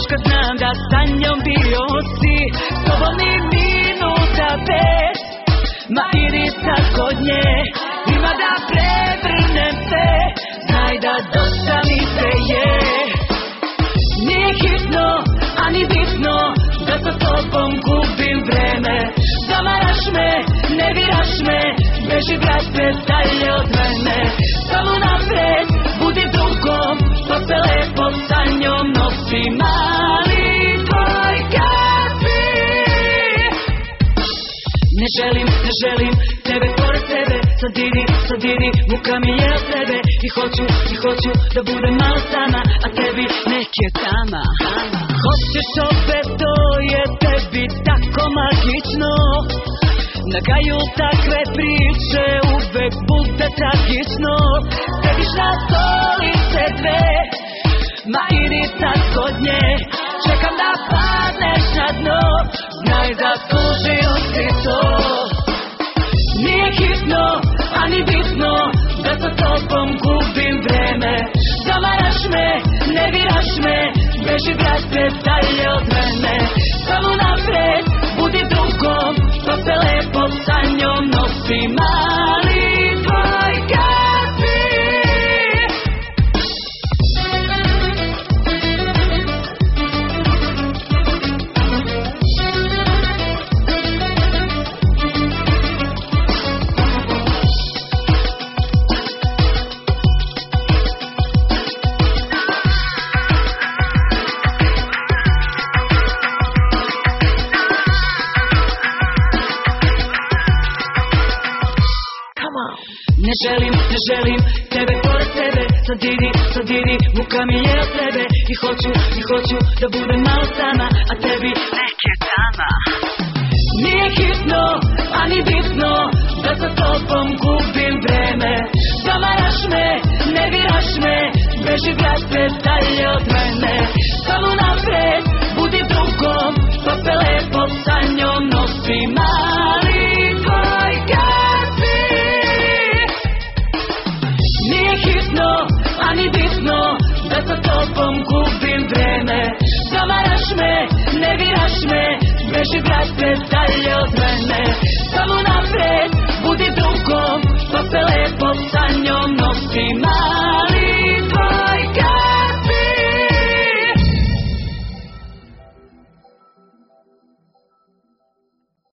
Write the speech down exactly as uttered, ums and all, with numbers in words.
kad znam da sa njom bio si. Slobodni minuta bez, ma idi sad kod nje. Ima da prevrnem te, znaj da dosta mi se je. Nije hitno, ani bitno, da sa tobom gubim vreme. Zamaraš me, ne viraš me, beži brate dalje od mene. Samo napred, budi drugom, pa se lepo sa njom nosi. Mali tvoj kapi. Ne želim, ne želim tebe pored tebe. Sad idi, sad idi, muka mi je od tebe. I hoću, i hoću da budem malo sama, a tebi nek je tama. Hoćeš opet, to je tebi tako magično. Na kraju takve priče uvek bude tragično. Sediš na stolice dve, ma idi sad kod nje. Čekam da padneš na dno, znaj zaslužio si to. Nije hitno, ani bitno, da sa tobom gubim vreme. Zamaraš me, ne viraš me, beži brate dalje od mene. Samo napred, budi drugom, pa se lepo sa njom nosi. Mali tvoj kapi. Ne želim, ne želim tebe pored tebe. Sad idi, sad idi, muka mi je od tebe. I hoću, i hoću da budem malo sama, a tebi nek je tama. Nije hitno, ani bitno, da sa tobom gubim vreme. Zamaraš me, ne viraš me, beži brate dalje od mene. Samo napred, budi drugom, pa se lepo sa njom nosi. Mali tvoj kapi. Nije hitno, ani bitno, da sa tobom gubim vreme. Zamaraš me, ne viraš me, beži brate dalje